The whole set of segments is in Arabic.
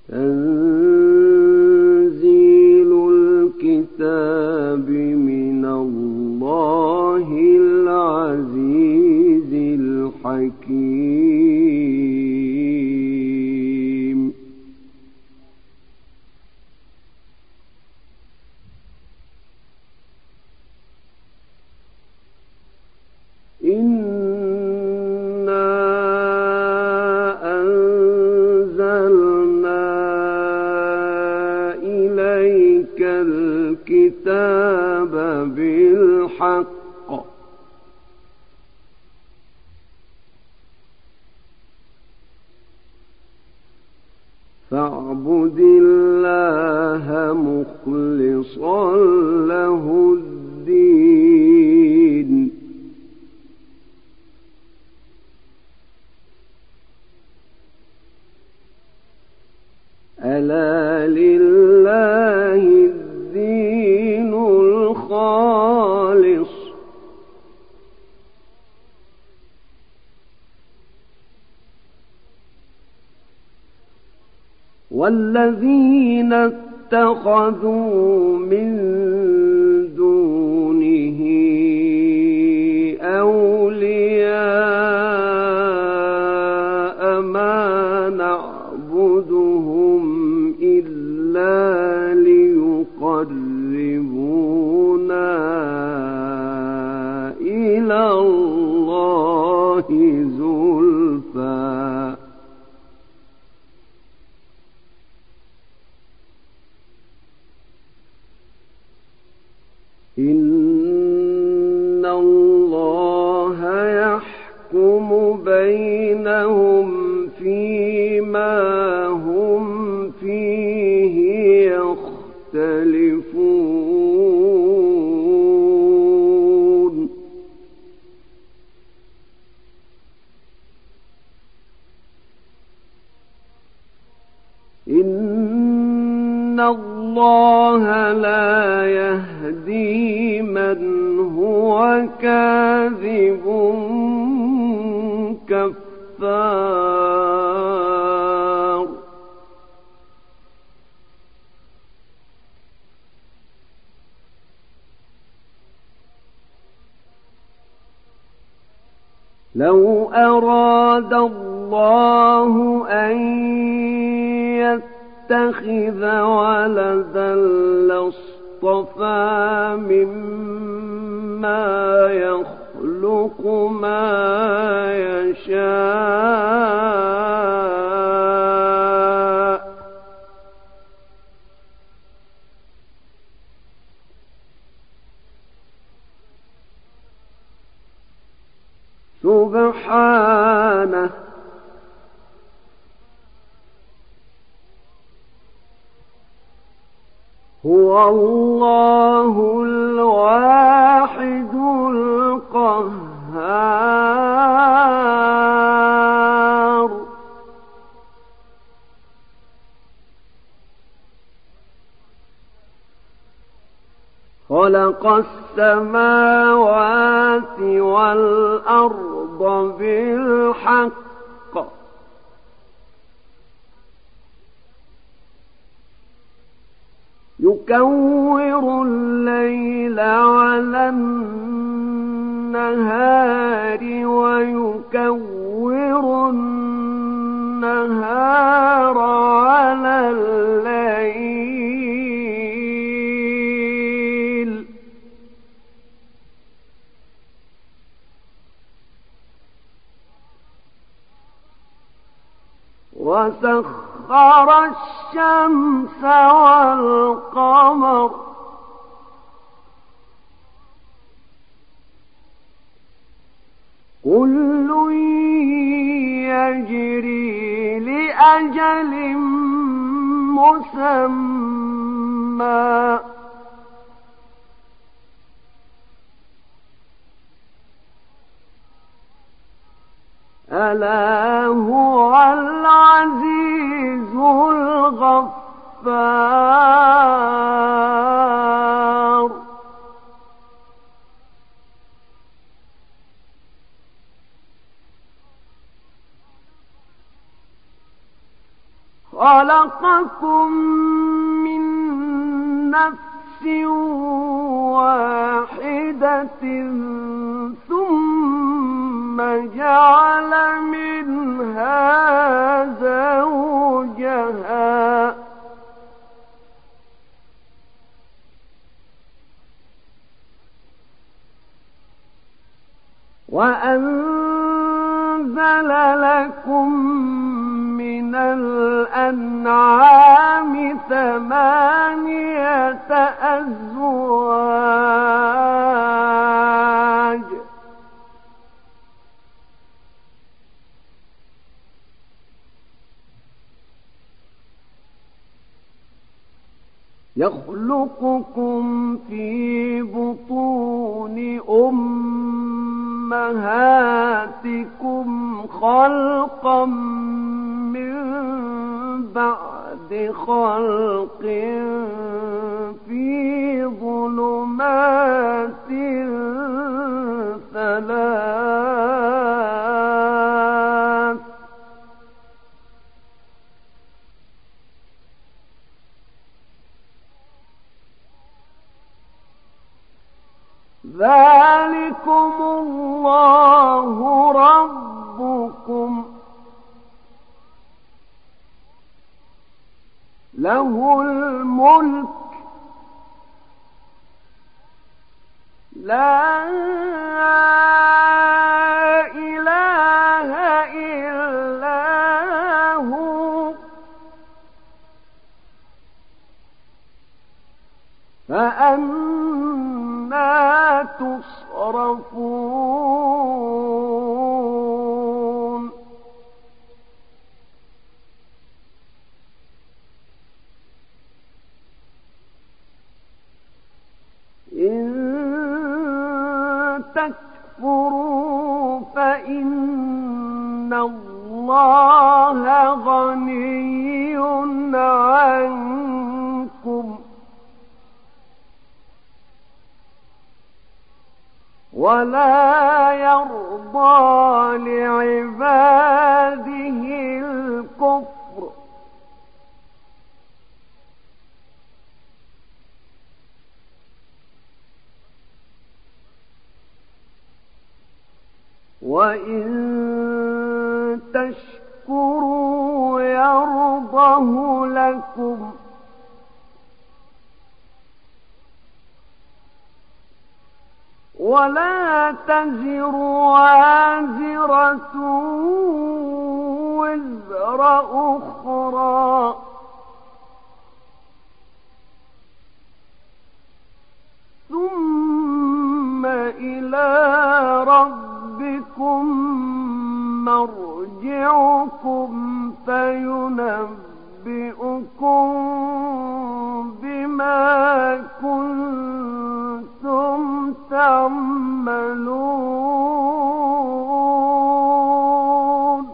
تنزيل الكتاب من الله العزيز الحكيم. الكتاب بالحق فاعبد الله مخلصا له الدين. ألا لله الدين الخالص والذين اتخذوا من دونه أولياء ما نعبدهم إلا ليقربونا إلى الله زلفى إن الله يحكم بينهم فيما هم فيه يختلفون. إن الله لا يهدي من هو كاذب كفار. لو أراد الله أن يتخذ ولدا لاصطفى مما يخلق ما يشاء سبحانه هو الله الواحد القهار. خلق السماوات والأرض بالحق يكور الليل على النهار ويكور النهار على الليل وسخر الشمس والقمر كل يجري لأجل مسمى ألا هو العزيز الغفار. خلقكم من نفس واحدة ثم جعل منها زوجها وأنزل لكم من الأنعام 8 أزواج يخلقكم في بطون أمهاتكم خلقا من بعد خلق في ظلمات 3 ذلكم الله ربكم له الملك لا إله إلا هو فأنى تصرفون إن تكفروا فإن الله غني عنكم ولا يرضى لعباده الكفر وإن تشكروا يرضه لكم ولا تزر وازرة وزر أخرى ثم إلى ربكم مرجعكم فينبئكم بما كنتم تعملون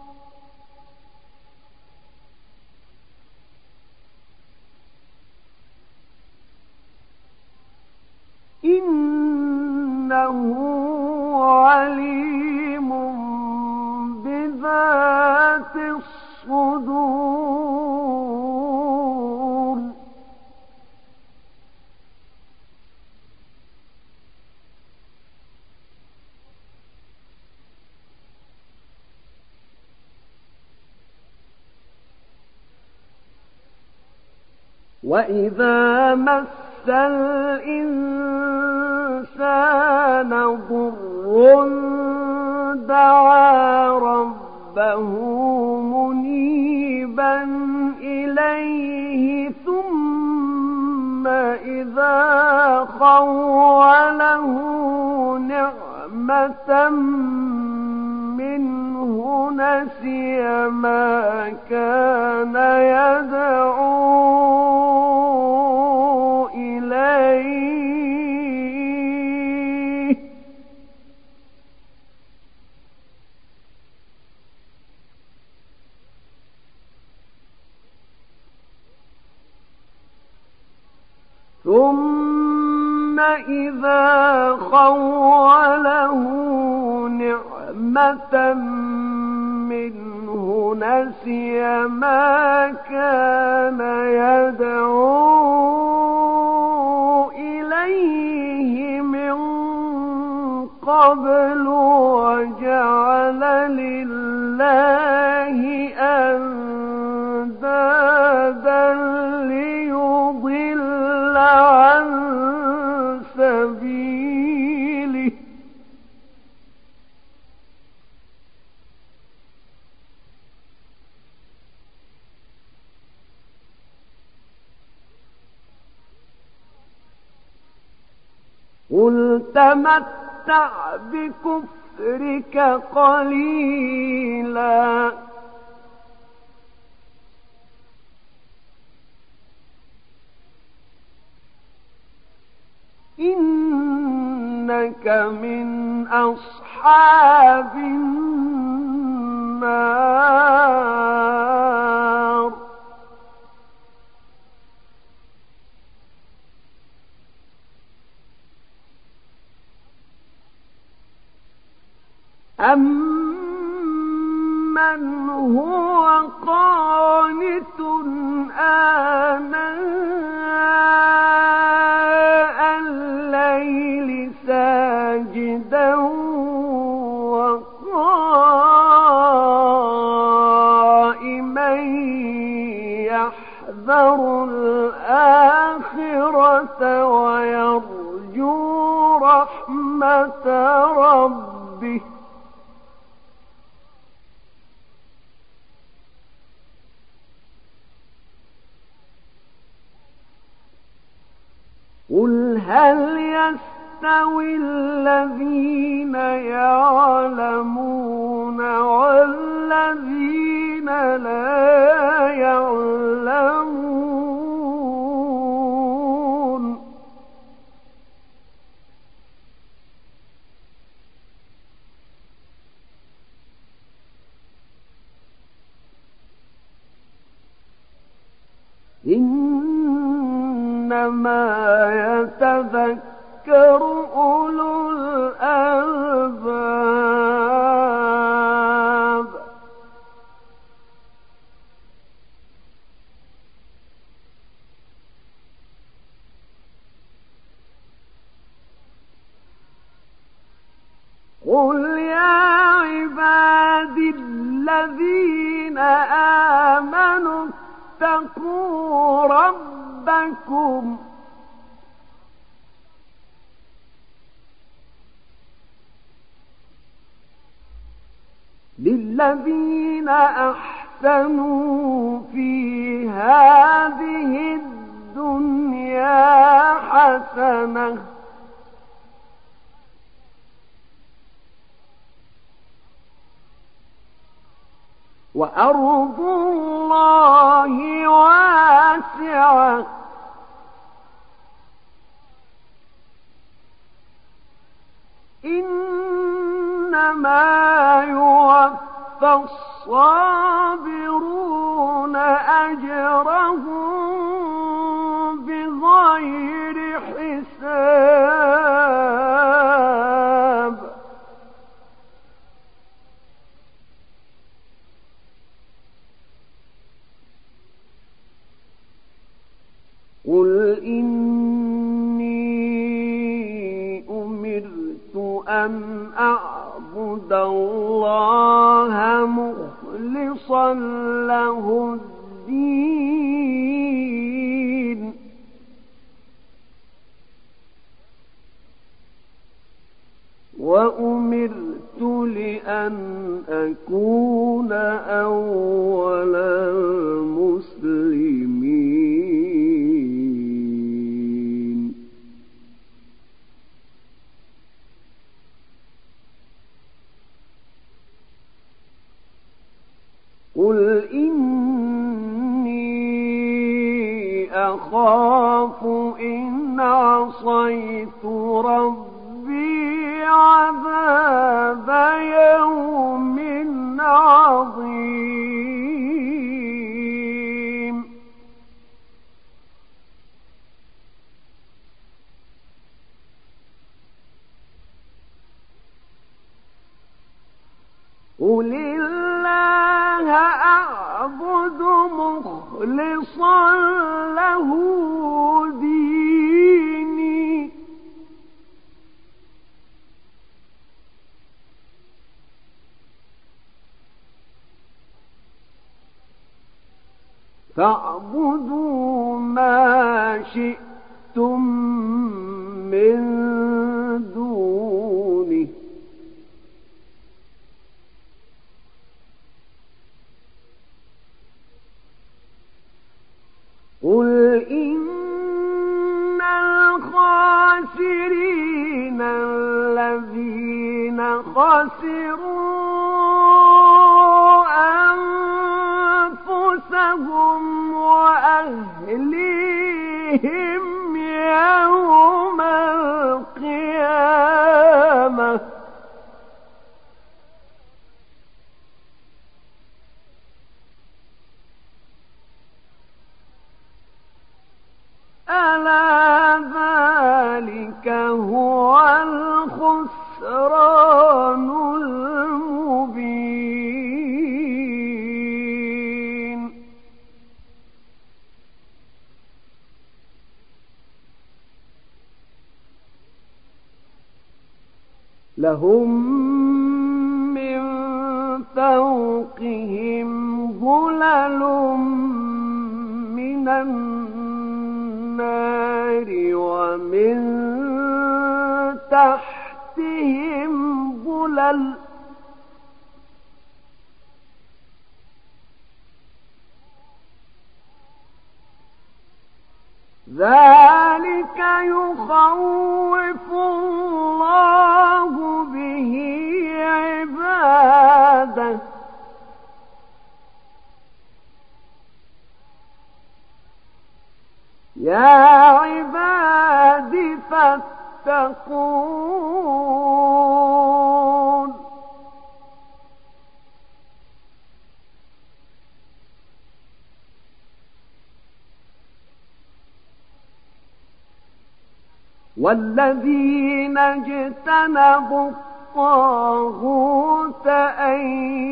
إنه عليم بذات الصدور وإذا مس الإنسان ضر دعا ربه منيبا إليه ثم إذا خوله نعمة منه نسي ما كان يدعو إليه ثم إذا خوله نعمة منه نسي ما كان يدعو إليه من قبل وجعل لله أندادا ليضل عن سبيله. قل تمتع بكفرك قليلا إنك من أصحاب النار. أَمَّنْ هُوَ قَانِتٌ آنَاءَ اللَّيْلِ سَاجِدًا وَقَائِمًا يَحْذَرُ الْآخِرَةَ وَيَرْجُو رَحْمَةَ رَبِّهِ. قُلْ هَلْ يَسْتَوِي الَّذِينَ يَعْلَمُونَ وَالَّذِينَ لَا يَعْلَمُونَ إنما يتذكر أولو الألباب. قل يا عبادي الذين آمنوا اتقوا ربكم للذين أحسنوا في هذه الدنيا حسنة وأرض الله واسعة إنما يوفى الصابرون أجرهم بغير حساب. قل إني أمرت أن أعبد الله مخلصا له الدين وأمرت لأن أكون أول المسلمين. قل إني أخاف إن عصيت ربي عذاب يوم عظيم. قل الله أعبد مخلصا له ديني فاعبدوا ما شئتم من دونه قل إن الخاسرين الذين خسروا أنفسهم وأهليهم يوم القيامة ألا ذلك هو الخسران المبين لهم من فوقهم ظلل من النار ومن تحتهم ظلل ذلك يخوف الله به عباده يا عباد فاتقون والذين اجتنبوا الطاغوت أن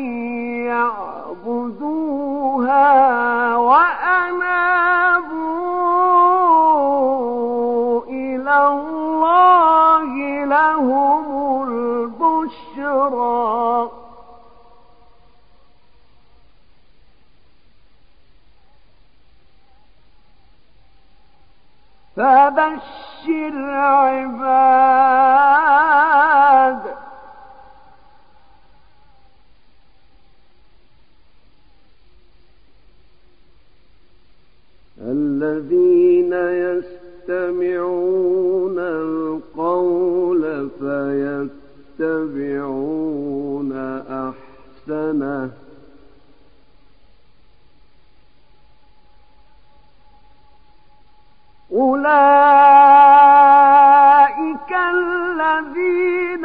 يعبدوها وأنابوا إلى الله لهم البشرى فبشر عباد الذين يستمعون القول فيتبعون أحسنه أولئك الذين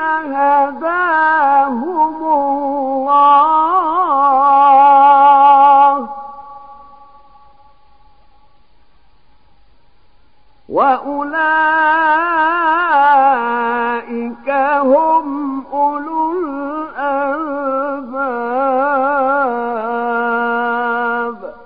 هداهم الله وأولئك هم أولو الألباب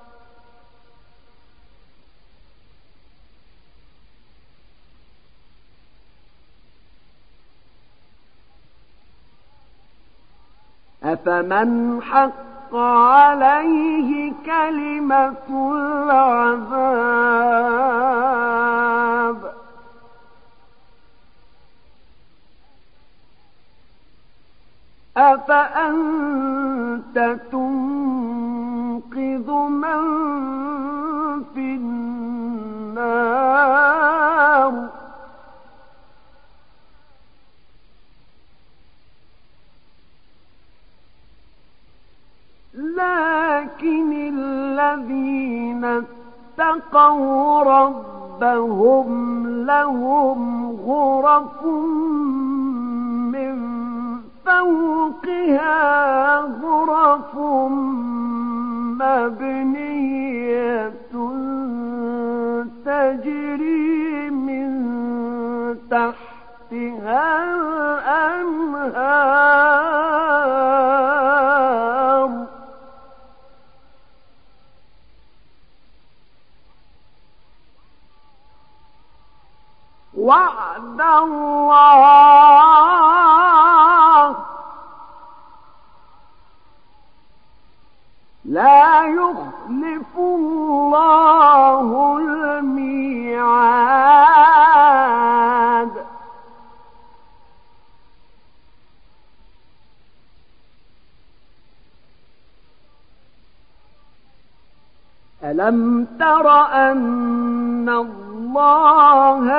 أفمن حق عليه كلمة العذاب أفأنت تنقذ من في النار لكن الذين اتقوا ربهم لهم غرف من فوقها غرف مبنية تجري من تحتها الأنهار وعد الله لا يخلف الله الميعاد ألم تر أن الله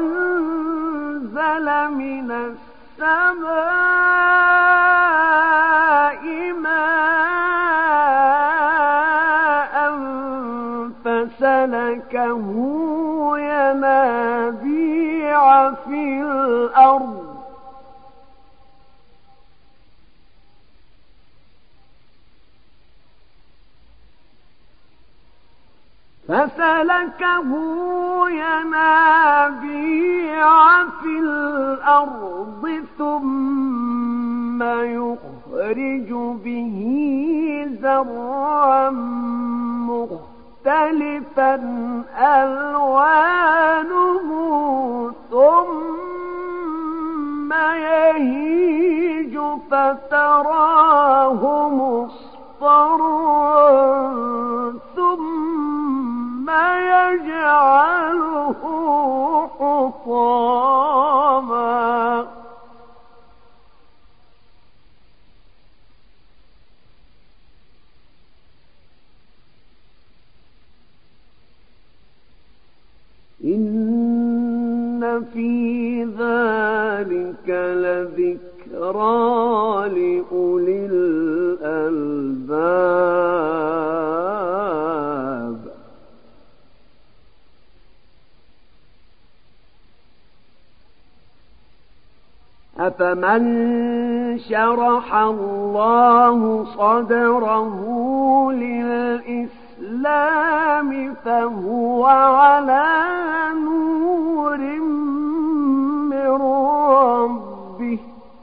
أنزل من السماء ماء فسلكه ينابيع في الأرض ثم يخرج به زرعا مختلفا ألوانه ثم يهيج فتراه مصفرا ثم يجعله حطاما إن في ذلك لذكرى لأولي الألباب أفمن شرح الله صدره للإسلام فهو على نور من ربه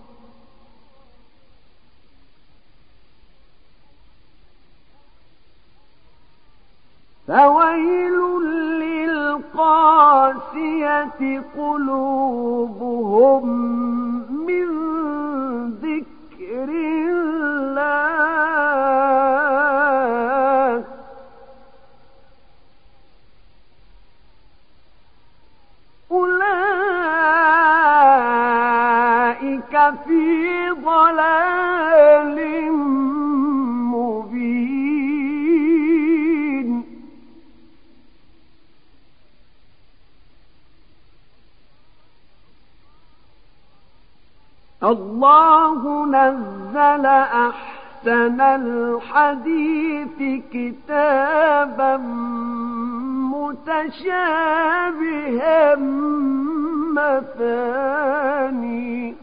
فويل للقاسية قلوبهم من ذكر الله أولئك في ضلال مبين الله نزل أحسن الحديث كتابا متشابها مثاني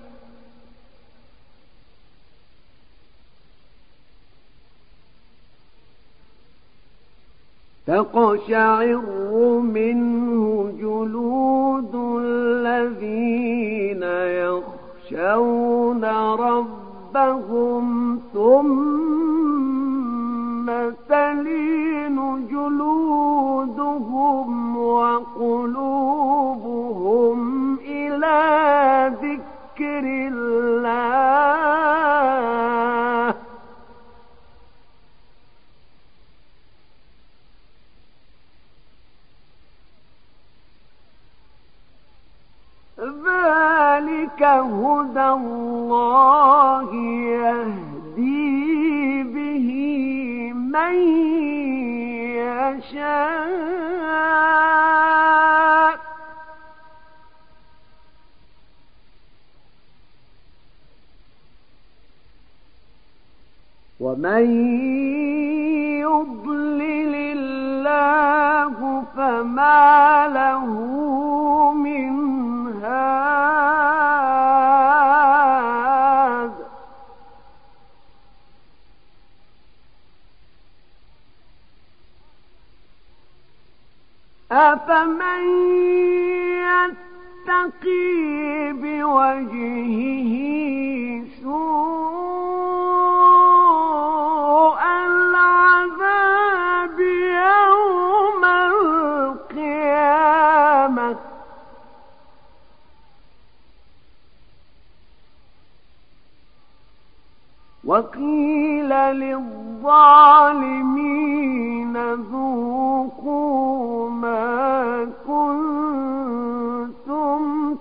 تقشعر منه جلود الذين يخشون ربهم ثم تلين جلودهم وقلوبهم إلى ذكر الله ذلك هدى الله يهدي به من يشاء ومن يضلل الله فما له من هاد أفمن يتقي بوجهه سوء العذاب يوم القيامة وقيل للظالمين ذوقوا ما كنتم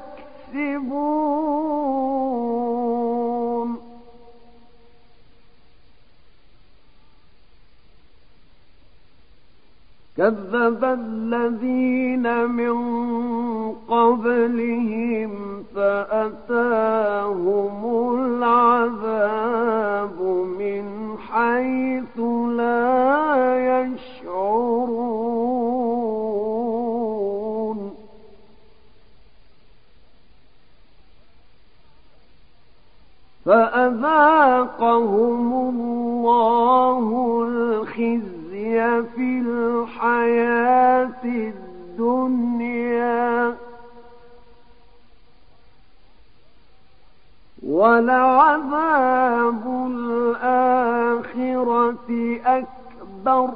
تكسبون كذب الذين من قبلهم فأتاهم العذاب من حيث لا يشعرون فأذاقهم الله الخزي في الحياة الدنيا ولعذاب الآخرة أكبر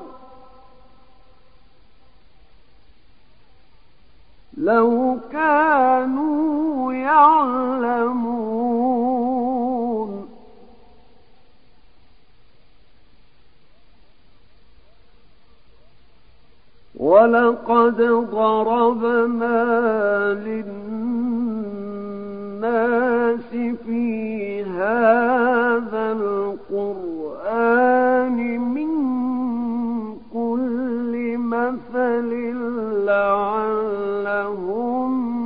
لو كانوا يعلمون ولقد ضربنا للناس في هذا القرآن من كل مثل لعلهم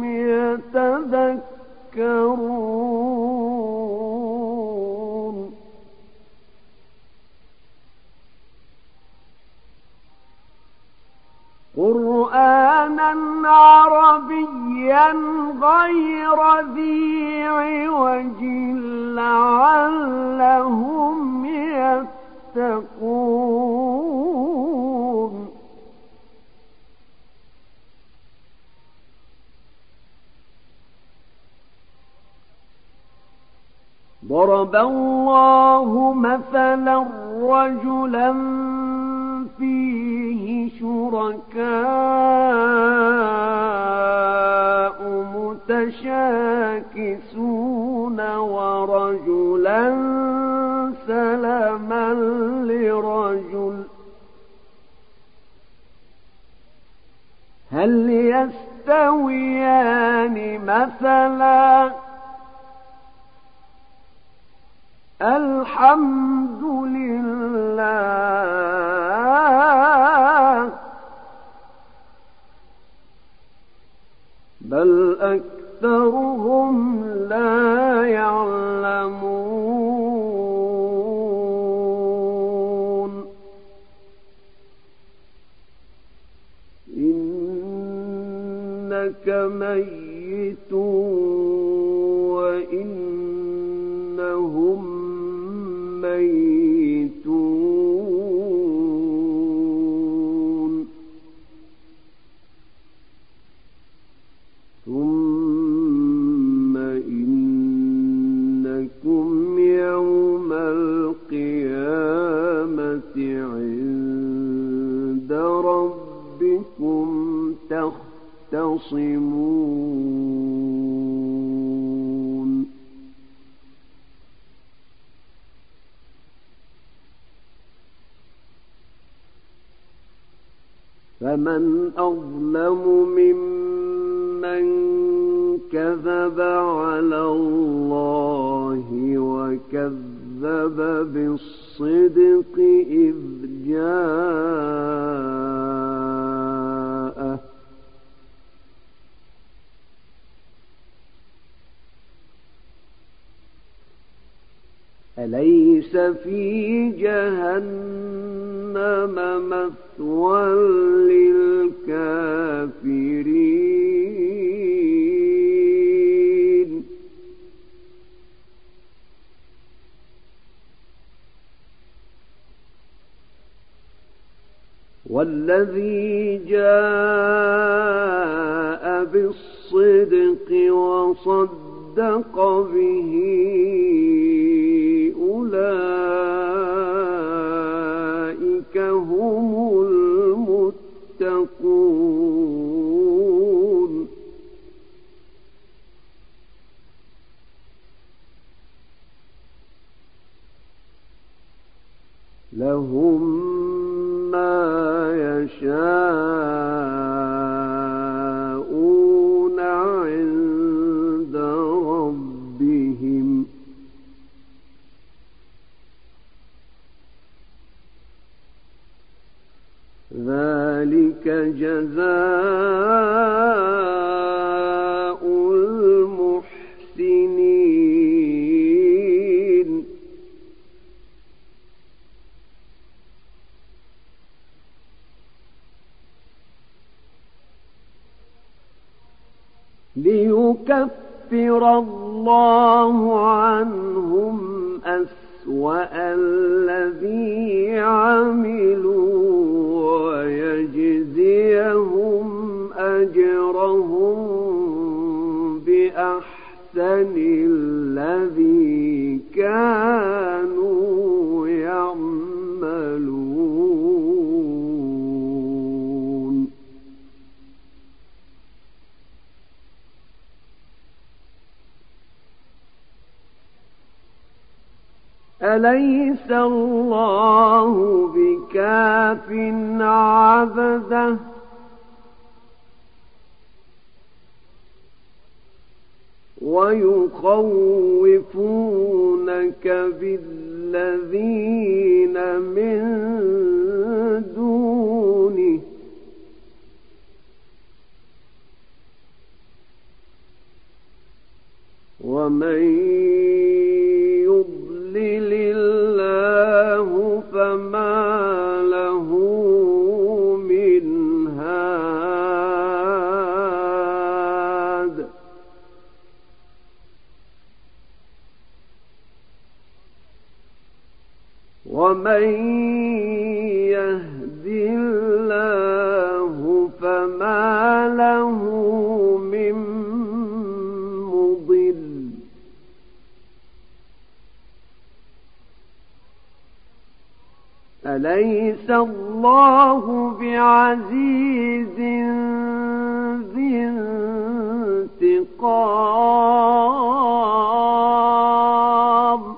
يتذكرون قرآنا عربيا غير ذي عوج لعلهم يتقون ضرب الله مثلا رجلا فيه شركاء متشاكسون ورجلا سلما لرجل هل يستويان مثلا الحمد لله بل أكثرهم لا يعلمون إنك ميت وإنهم ميتون ثم إنكم يوم القيامة عند ربكم تختصمون فمن أظلم ممن كذب على الله وكذب بالصدق إذ جاءه أليس في جهنم مثوى للكافرين والذي جاء بالصدق وصدق به أولئك هم المتقون لهم ما يشاءون عند ربهم ذلك جزاء المحسنين ليكفر الله عنهم أسوأ الذي عملوا ويجزيهم أجرهم بأحسن الذي كانوا يعملون أليس الله بكاف عبده ويخوفونك بالذين من دونه ومن يضلل الله فما له من هاد ومن يهد الله فما له من مضل أليس الله بعزيز ذي انتقام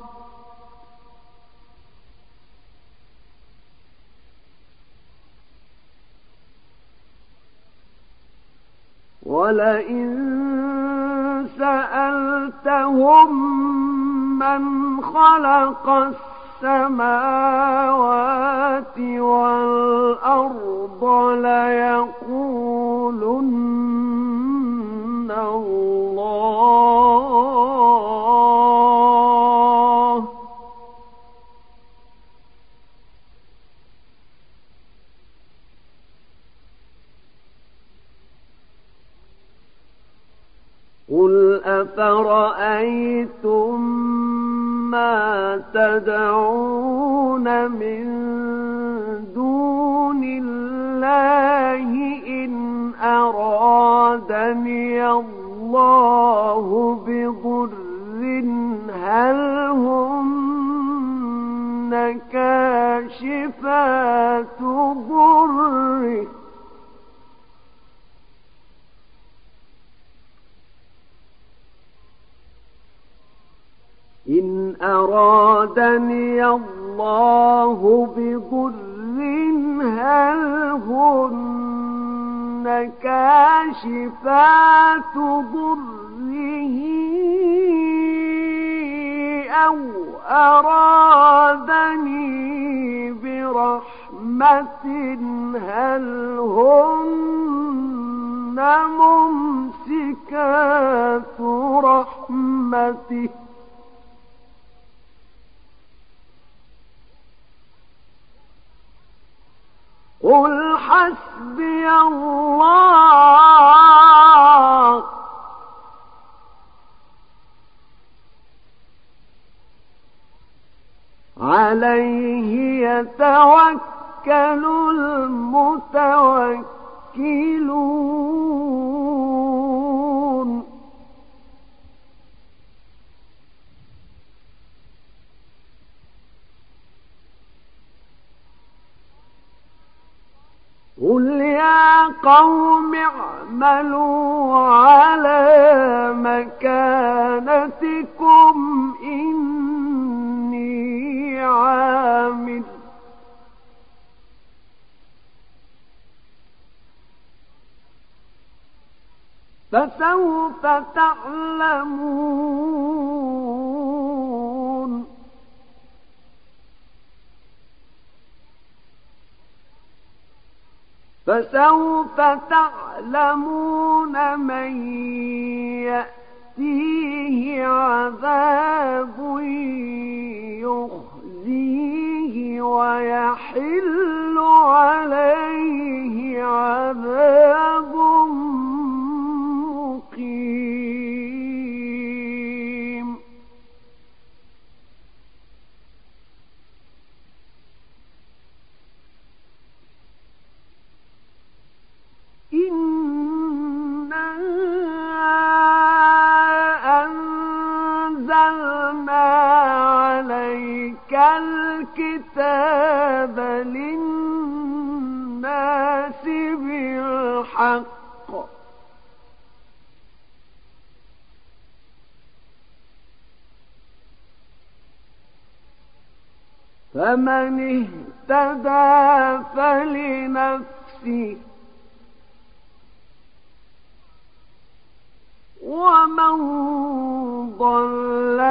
ولئن سألتهم من خلق السماوات والأرض ليقولن الله قل أفرأيتم ما تدعون من دون الله إن أرادني الله بضر هل هن كاشفات ضره إن أرادني الله بضر هل هن كاشفات ضره أو أرادني برحمة هل هن ممسكات رحمته قل حسبي الله عليه يتوكل المتوكلون قل يا قوم اعملوا على مكانتكم إني عامل فسوف تعلمون من يأتيه عذاب يخزيه ويحل عليه عذاب مقيم. إنا أنزلنا عليك الكتاب للناس بالحق فمن اهتدى فلنفسه ومن ضل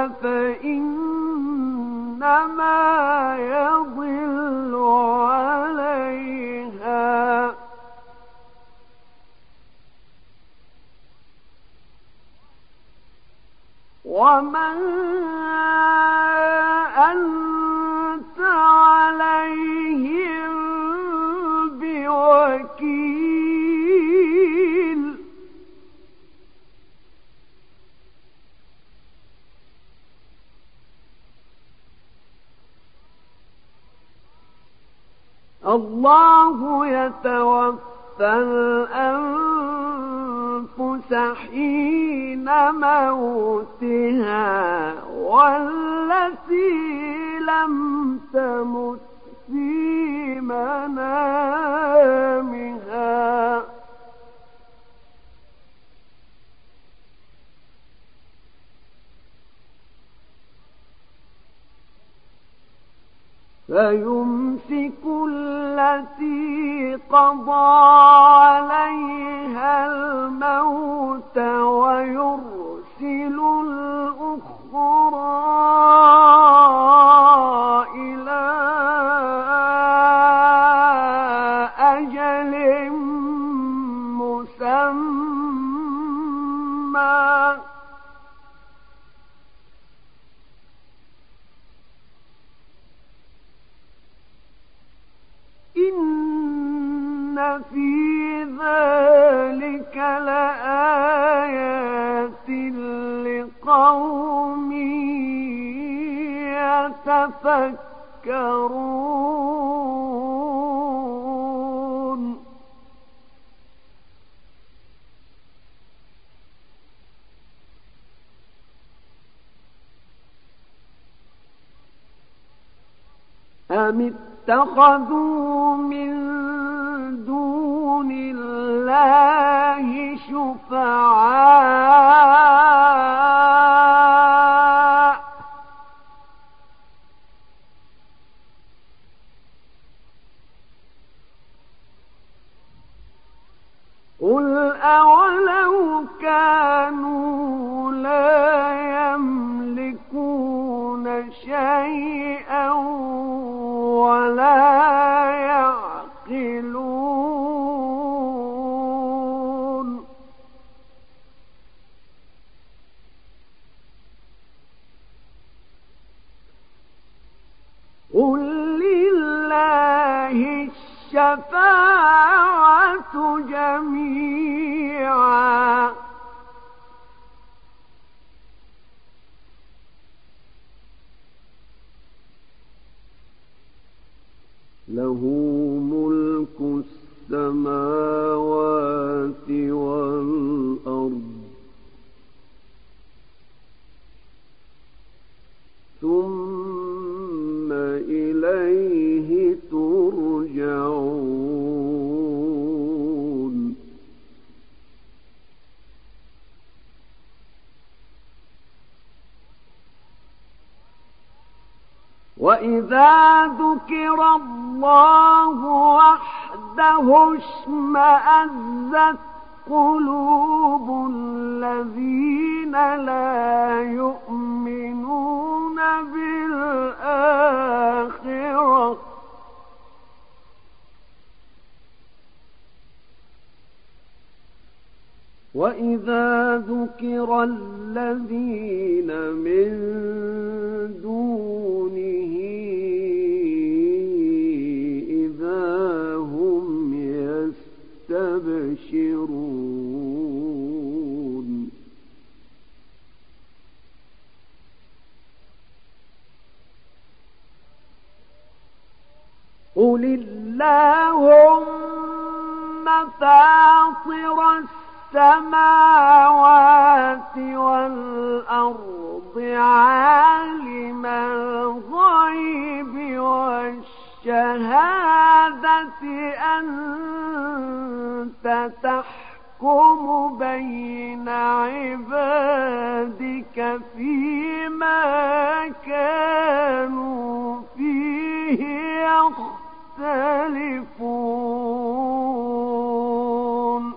فإنما يضل عليها وما أنت عليهم بوكيل. الله يتوفى الأنفس حين موتها والتي لم تمت في منامها فيمسك التي قضى عليها الموت ويرسل الأخرى إلى أجل مسمى إن في ذلك لآيات لقوم يتفكرون. أم اتخذوا من دون الله شفعاء قل أولو كانوا لا يملكون شيئا ولا يعقلون قل لله الشفاعة جميعا له ملك السماوات والأرض ثم إليه ترجعون. وإذا ذكر الله وحده اشمأزت قلوب الذين لا يؤمنون بالآخرة وإذا ذكر الذين من دونه إذا هم يستبشرون قل اللهم فاطر السماوات والأرض عالم الغيب والشهادة أنت تحكم بين عبادك فيما كانوا فيه يختلفون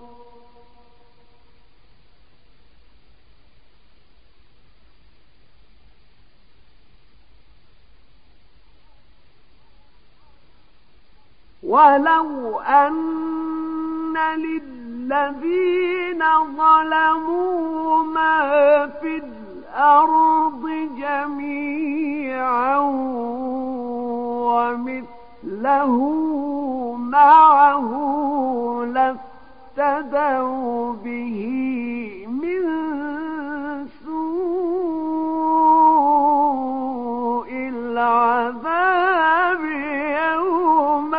ولو أن للذين ظلموا ما في الأرض جميعا ومثله معه لافتدوا به من سوء العذاب يوم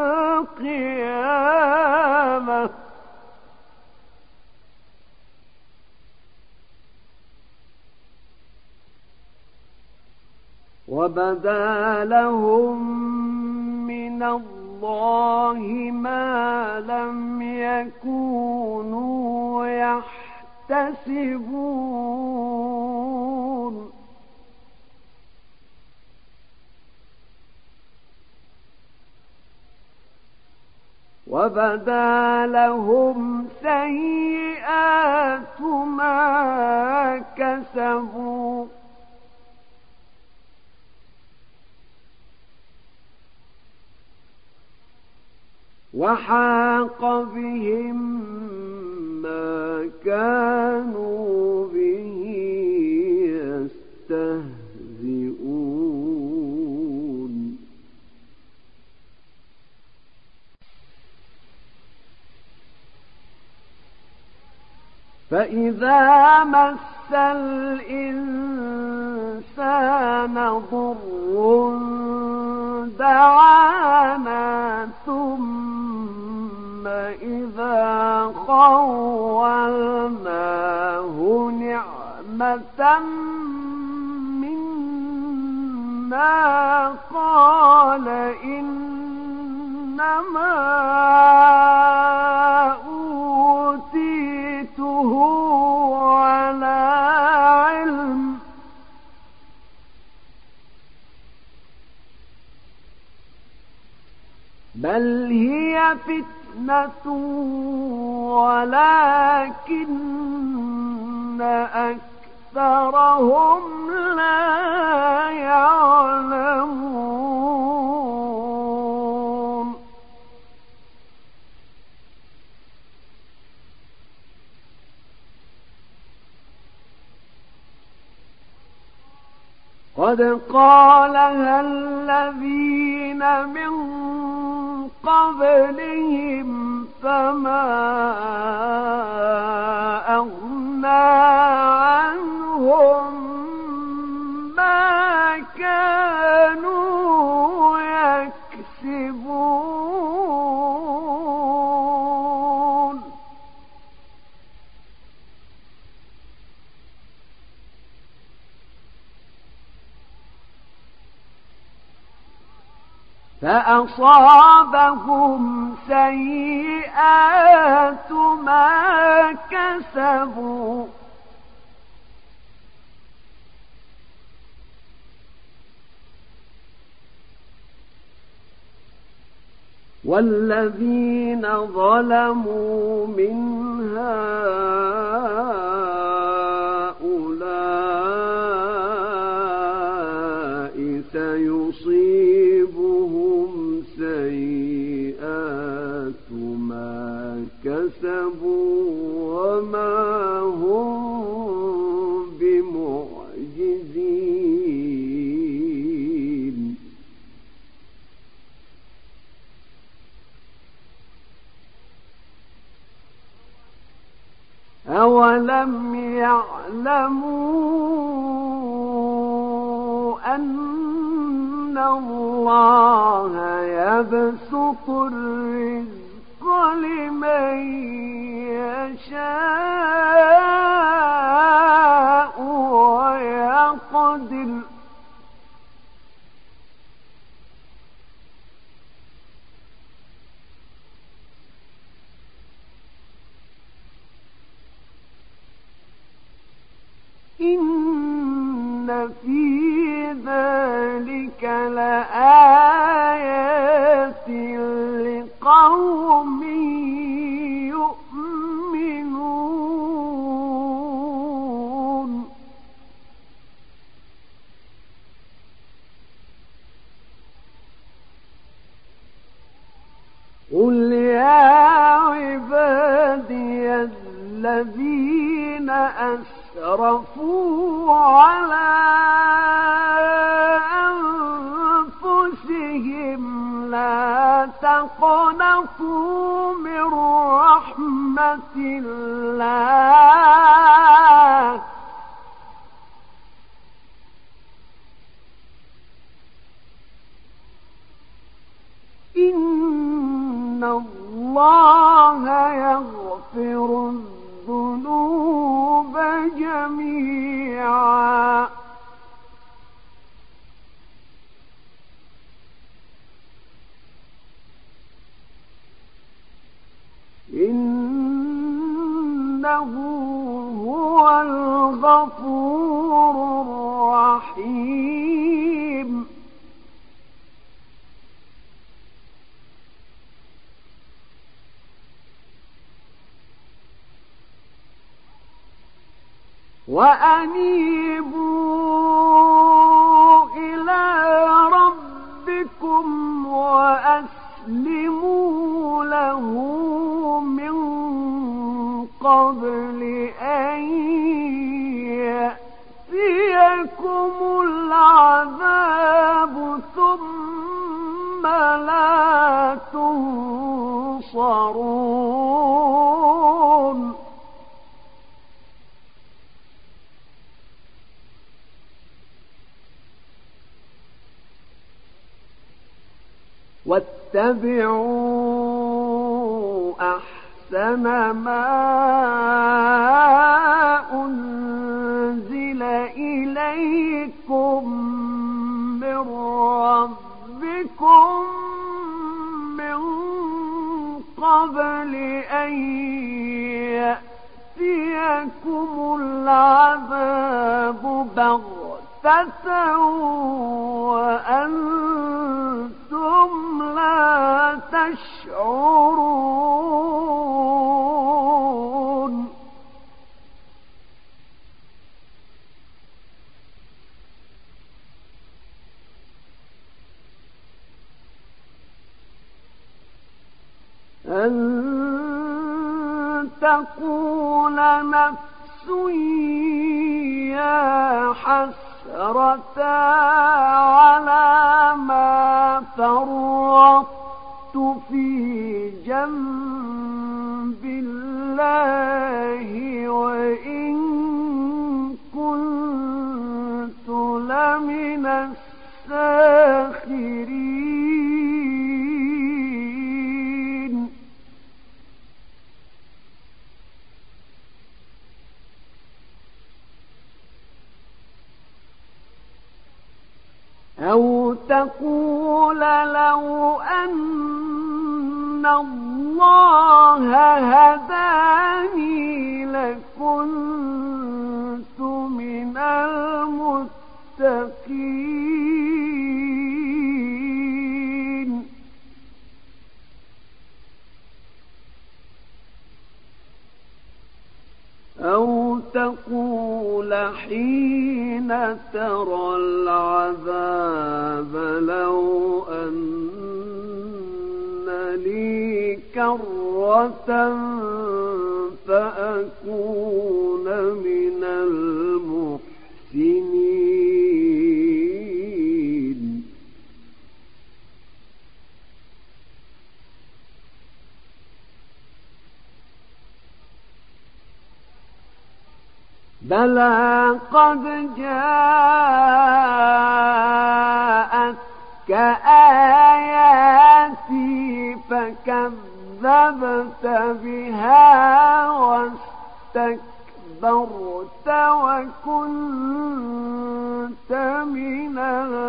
القيامة وبدا لهم من الله ما لم يكونوا يحتسبون وبدا لهم سيئات ما كسبوا وحاق بهم ما كانوا به يستهزئون فإذا مس الإنسان ضر دعانا ثم إذا خولناه نعمة منا قال إنما أوتيته على علم بل هي فتنة ولكن أكثرهم لا يعلمون قد قالها الذين من قبلهم فما أغنى عنهم ما كانوا يكسبون فأصابهم سيئات ما كسبوا والذين ظلموا من هؤلاء سيصيبهم سيئات ما كسبوا وما هم بمعجزين. أولم يعلموا أن الله يبسط الرزق لمن يشاء ويقدر إن في ذلك لآيات لقوم يؤمنون. قل يا عبادي الذين أسرفوا على أنفسهم لا تقنطوا من رحمة الله إن الله يغفر الذنوب جميعا إنه هو الغفور الرحيم. وأنيبوا إلى ربكم وأسلموا له من قبل أن يأتيكم العذاب ثم لا تنصرون. واتبعوا أحسن ما أنزل إليكم من ربكم من قبل أن يأتيكم العذاب بغتة وأنتم لا تشعرون. أن تقول نفس يا حسرة على ما فرطت في جنب الله وإن كنت لمن الساخرين. أو تقول لو أن الله هداني لكنت من المتقين. تقول حين ترى العذاب لو أن لي كرة فأكون من المحسنين بلى قد جاءتك آياتي فكذبت بها واستكبرت وكنت من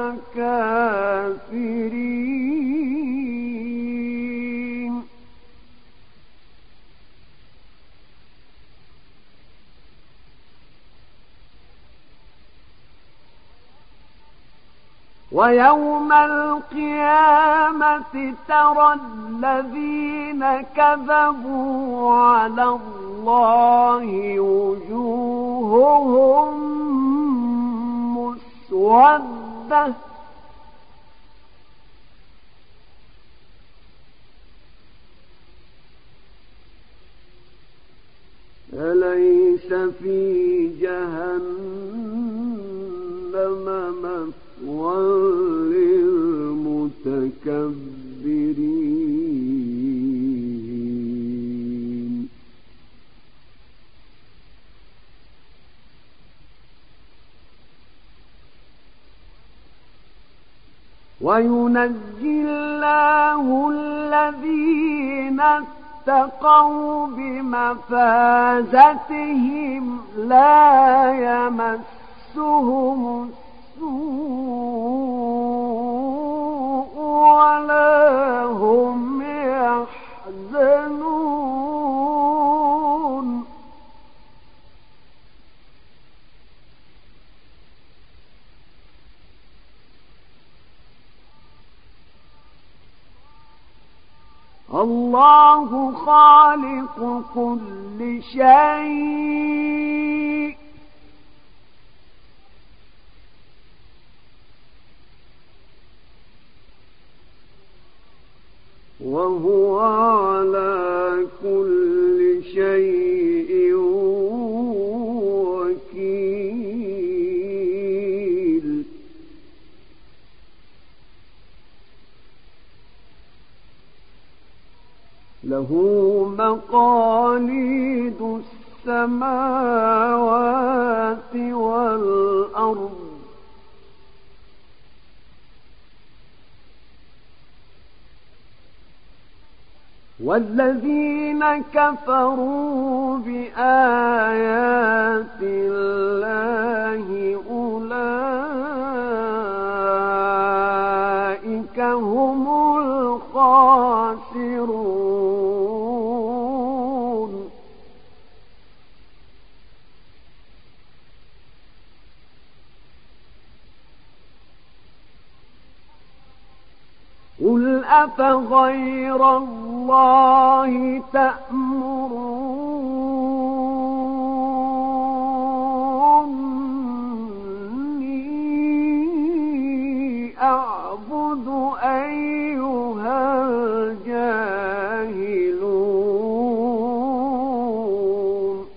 الكافرين ويوم القيامة ترى الذين كذبوا على الله وجوههم مسودة أليس في جهنم وللمتكبرين وينجي الله الذين اتقوا بمفازتهم لا يمسهم ولا هم يحزنون الله خالق كل شيء وهو على كل شيء وكيل له مقاليد السماوات والأرض والذين كفروا بآيات الله أولئك هم الخاسرون قل أفغير الله تأمروني أعبد أيها الجاهلون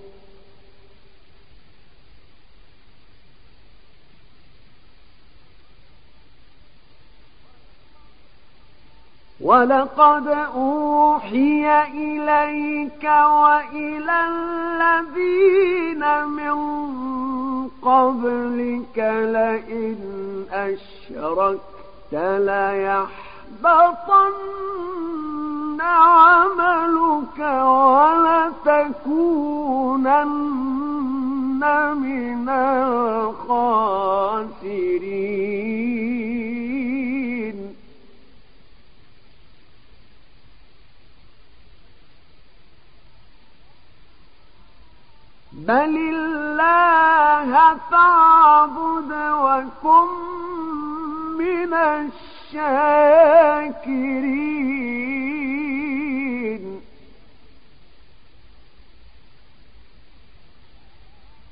ولقد أوحي إليك وإلى الذين من قبلك لئن أشركت ليحبطن عملك ولتكونن من الخاسرين بل الله فاعبد وكن من الشاكرين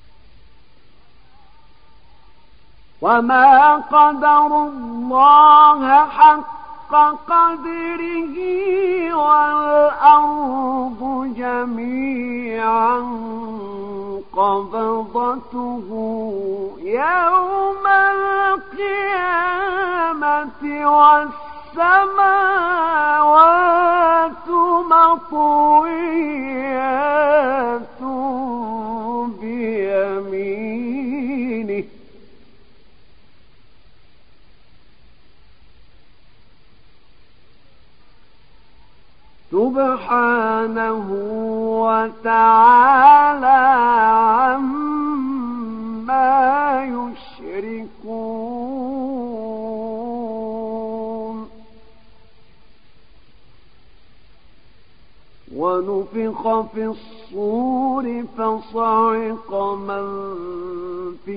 وما قدروا الله حق قدره والأرض جميعا قبضته يوم القيامة والسماوات مطويات بيمينه سبحانه وتعالى عما يشركون. ونفخ في الصور فصعق من في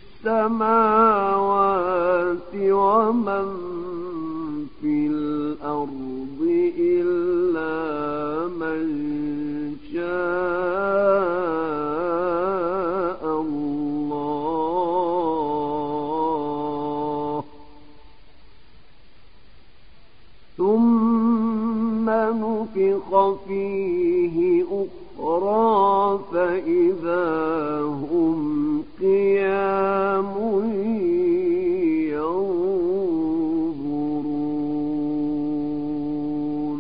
السماوات ومن في الأرض إلا من شاء الله ثم نفخ فيه أخرى فإذا هم قيام ينظرون.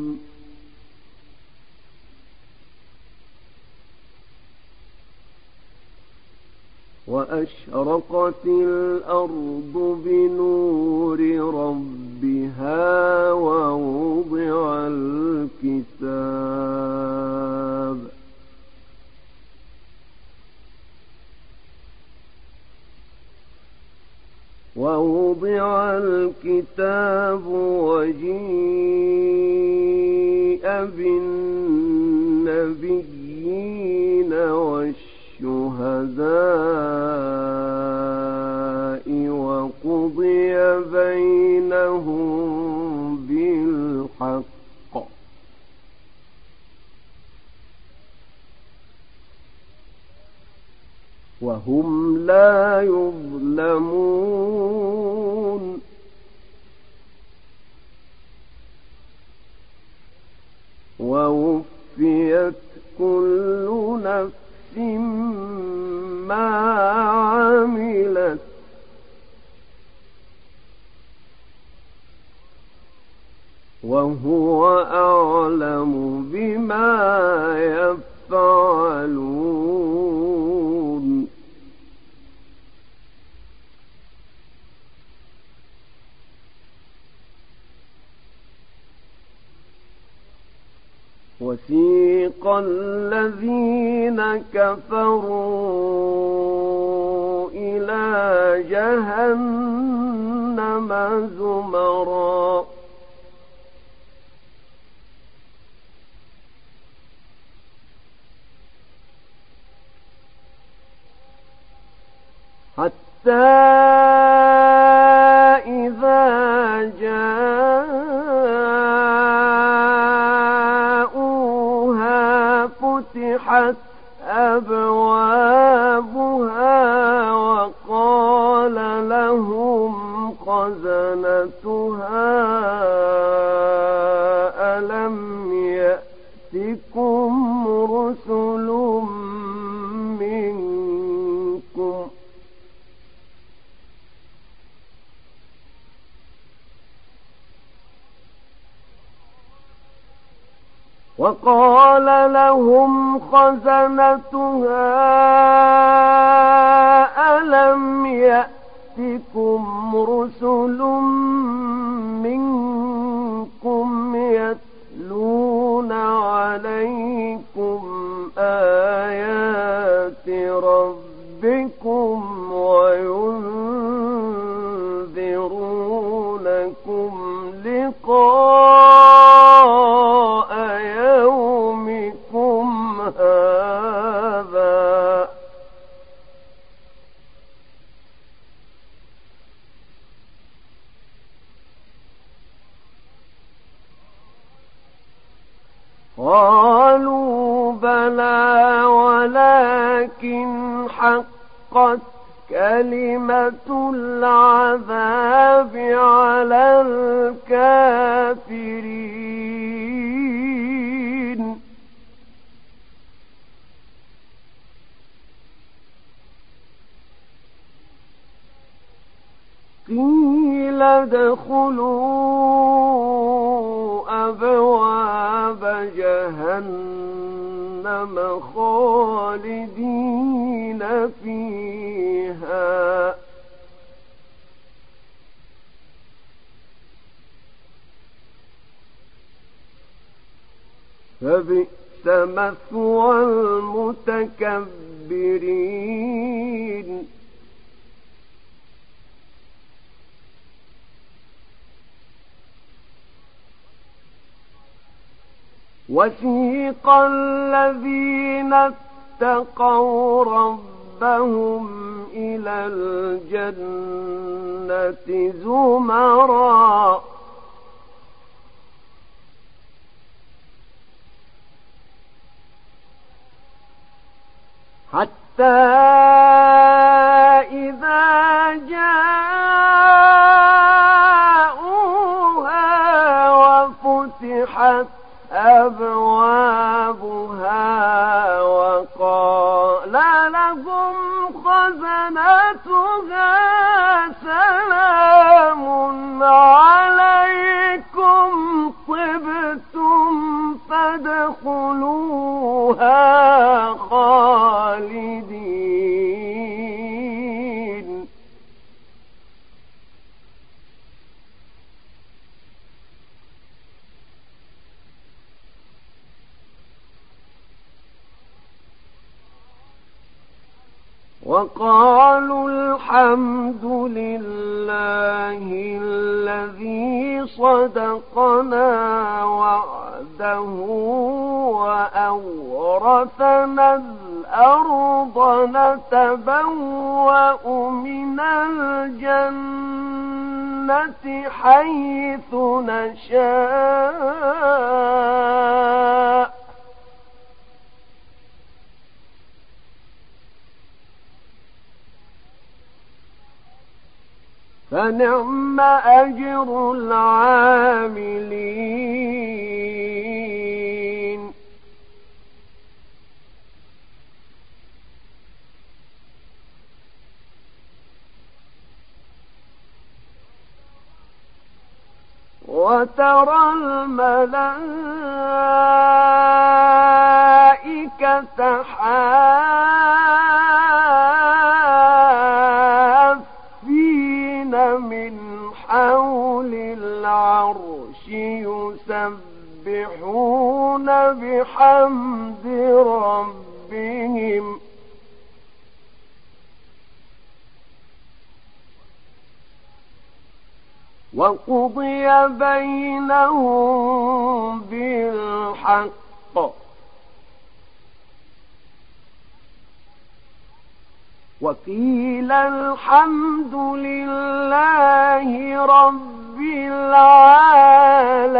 وأشرقت الأرض بنور ربها ووضع الكتاب وجيء بالنبيين والشهداء وقضي بينهم بالحق وهم لا يظلمون. ووفيت كل نفس ما عملت وهو أعلم بما يفعلون. وسيق الذين كفروا إلى جهنم زمرا حتى إذا جاءوها فتحت أبوابها وقال لهم خزنتها ألم يأتكم رسل منكم وقال لهم خزنتها ألم يأتكم رسل منكم يتلون عليكم آيات ربكم وينذرونكم لقاء يومكم هذا قالوا بلى ولكن حقت كلمة العذاب على الكافرين. قيل ادخلوا أبواب جهنم خالدين فيها فبئس مثوى المتكبرين. وسيق الذين اتقوا ربهم إلى الجنة زمرا حتى إذا جاءوها وفتحت أبوابها وقال لهم خزنتها سلام عليكم طبتم فادخلوها خالدين. وقالوا الحمد لله الذي صدقنا وعده وأورثنا الأرض نتبوأ من الجنة حيث نشاء فنعم أجر العاملين. وترى الملائكة من حول العرش يسبحون بحمد ربهم وقضي بينهم بالحق وقيل الحمد لله رب العالمين.